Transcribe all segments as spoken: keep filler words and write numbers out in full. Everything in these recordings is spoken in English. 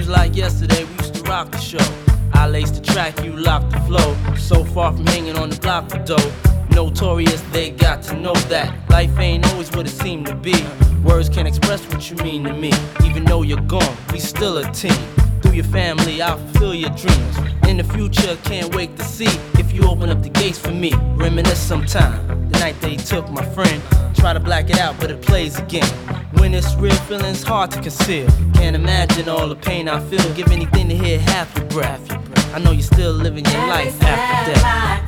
Seems like yesterday we used to rock the show. I laced the track, you locked the flow. So far from hanging on the block for dough. Notorious, they got to know that life ain't always what it seemed to be. Words can't express what you mean to me. Even though you're gone, we still a team. Through your family, I'll fulfill your dreams. In the future, can't wait to see if you open up the gates for me. Reminisce sometime, the night they took my friend. Try to black it out, but it plays again. When it's real, feeling's hard to conceal. Can't imagine all the pain I feel. Give anything to hear half your breath. I know you're still living your life after death.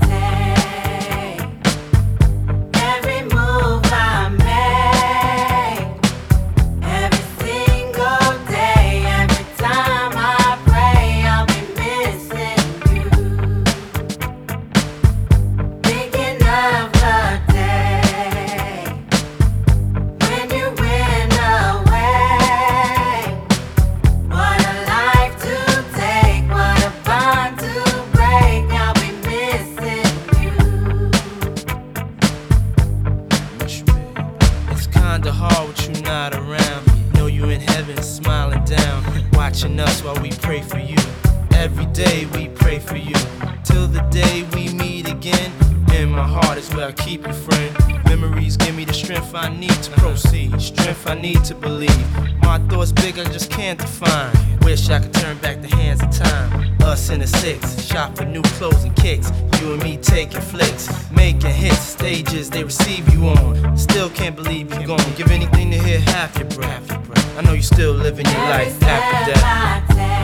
Kinda hard with you not around. Know you in heaven smiling down, watching us while we pray for you. Every day we pray for you, till the day we meet again. In my heart is where I keep you, friend. Memories give me the strength I need to proceed, strength I need to believe. My thoughts big, I just can't define. Wish I could turn back the hands of time. Us in the six, shop for new clothes and kicks. You and me taking flicks, making hits, stages they receive you on. Still can't believe you're gone. Give anything to hear half your breath. I know you still living your life after death.